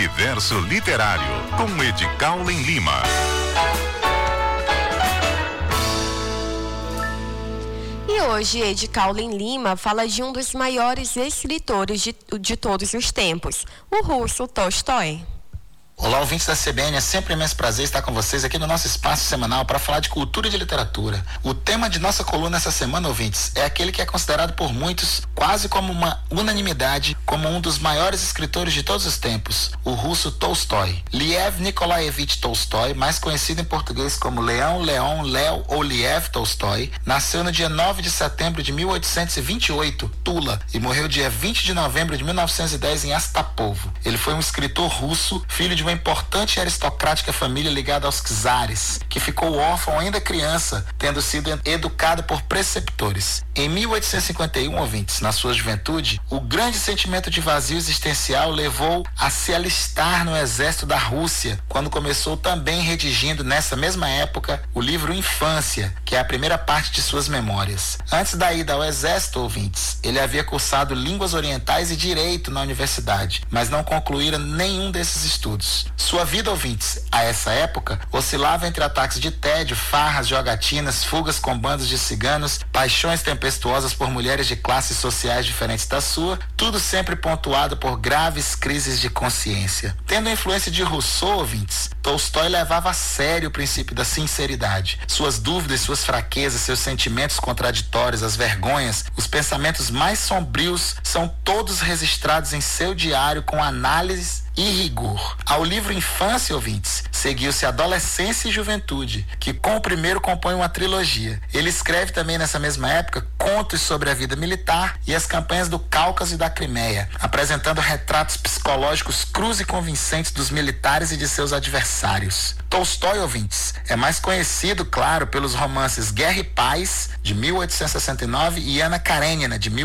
Universo Literário, com Edcaulen Lima. E hoje, Edcaulen Lima fala de um dos maiores escritores de todos os tempos, o russo Tolstói. Olá, ouvintes da CBN, é sempre um imenso prazer estar com vocês aqui no nosso espaço semanal para falar de cultura e de literatura. O tema de nossa coluna essa semana, ouvintes, é aquele que é considerado por muitos quase como uma unanimidade como um dos maiores escritores de todos os tempos, o russo Tolstói. Lev Nikolaevich Tolstói, mais conhecido em português como Leão Léo ou Liev Tolstói, nasceu no dia 9 de setembro de 1828, Tula, e morreu dia 20 de novembro de 1910 em Astapovo. Ele foi um escritor russo, filho de uma importante e aristocrática família ligada aos czares, que ficou órfão ainda criança, tendo sido educado por preceptores. Em 1851, ouvintes, na sua juventude, o grande sentimento de vazio existencial levou a se alistar no exército da Rússia, quando começou também redigindo, nessa mesma época, o livro Infância, que é a primeira parte de suas memórias. Antes da ida ao exército, ouvintes, ele havia cursado línguas orientais e direito na universidade, mas não concluíra nenhum desses estudos. Sua vida, ouvintes, a essa época, oscilava entre ataques de tédio, farras, jogatinas, fugas com bandos de ciganos, paixões tempestuosas por mulheres de classes sociais diferentes da sua, tudo sempre pontuado por graves crises de consciência. Tendo a influência de Rousseau, ouvintes, Tolstói levava a sério o princípio da sinceridade. Suas dúvidas, suas fraquezas, seus sentimentos contraditórios, as vergonhas, os pensamentos mais sombrios são todos registrados em seu diário com análise e rigor. Ao livro Infância, ouvintes, seguiu-se Adolescência e Juventude, que com o primeiro compõe uma trilogia. Ele escreve também nessa mesma época contos sobre a vida militar e as campanhas do Cáucaso e da Crimeia, apresentando retratos psicológicos crus e convincentes dos militares e de seus adversários. Tolstói, ouvintes, é mais conhecido, claro, pelos romances Guerra e Paz, de 1869, e Ana Karenina, de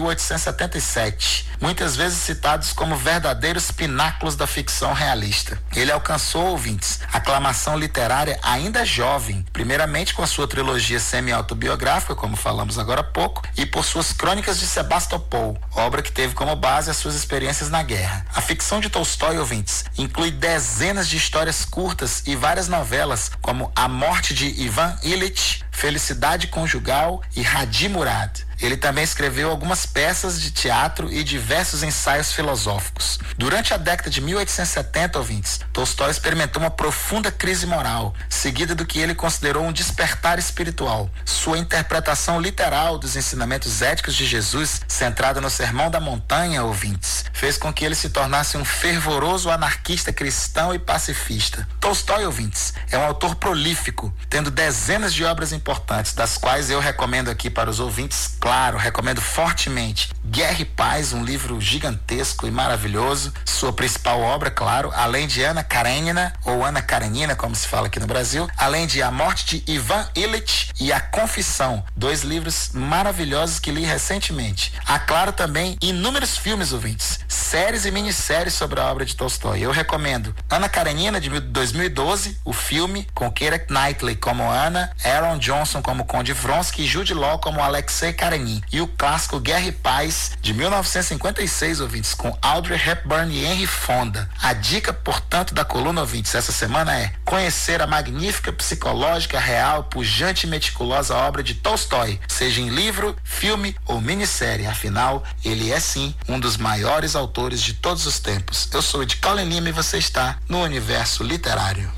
1877, muitas vezes citados como verdadeiros pináculos da ficção realista. Ele alcançou, ouvintes, aclamação literária ainda jovem, primeiramente com a sua trilogia semi-autobiográfica, como falamos agora há pouco, e por suas Crônicas de Sebastopol, obra que teve como base as suas experiências na guerra. A ficção de Tolstói, ouvintes, inclui dezenas de histórias curtas e várias novelas, como A Morte de Ivan Ilitch, Felicidade Conjugal e Hadi Murad. Ele também escreveu algumas peças de teatro e diversos ensaios filosóficos. Durante a década de 1870, ouvintes, Tolstói experimentou uma profunda crise moral, seguida do que ele considerou um despertar espiritual. Sua interpretação literal dos ensinamentos éticos de Jesus, centrada no Sermão da Montanha, ouvintes, fez com que ele se tornasse um fervoroso anarquista cristão e pacifista. Tolstói, ouvintes, é um autor prolífico, tendo dezenas de obras importantes, das quais eu recomendo aqui para os ouvintes. Claro, recomendo fortemente Guerra e Paz, um livro gigantesco e maravilhoso. Sua principal obra, claro, além de Ana Karenina, ou Ana Karenina, como se fala aqui no Brasil, além de A Morte de Ivan Ilitch e A Confissão, dois livros maravilhosos que li recentemente. Há, claro, também inúmeros filmes, ouvintes, séries e minisséries sobre a obra de Tolstói. Eu recomendo Ana Karenina, de 2012, o filme, com Keira Knightley como Ana, Aaron Johnson como Conde Vronsky e Jude Law como Alexei Karenin, e o clássico Guerra e Paz, de 1956, ouvintes, com Audrey Hepburn e Henry Fonda. A dica, portanto, da coluna, ouvintes, essa semana é conhecer a magnífica, psicológica, real, pujante e meticulosa obra de Tolstói, seja em livro, filme ou minissérie. Afinal, ele é sim um dos maiores autores de todos os tempos. Eu sou Edcaulen Lima e você está no Universo Literário.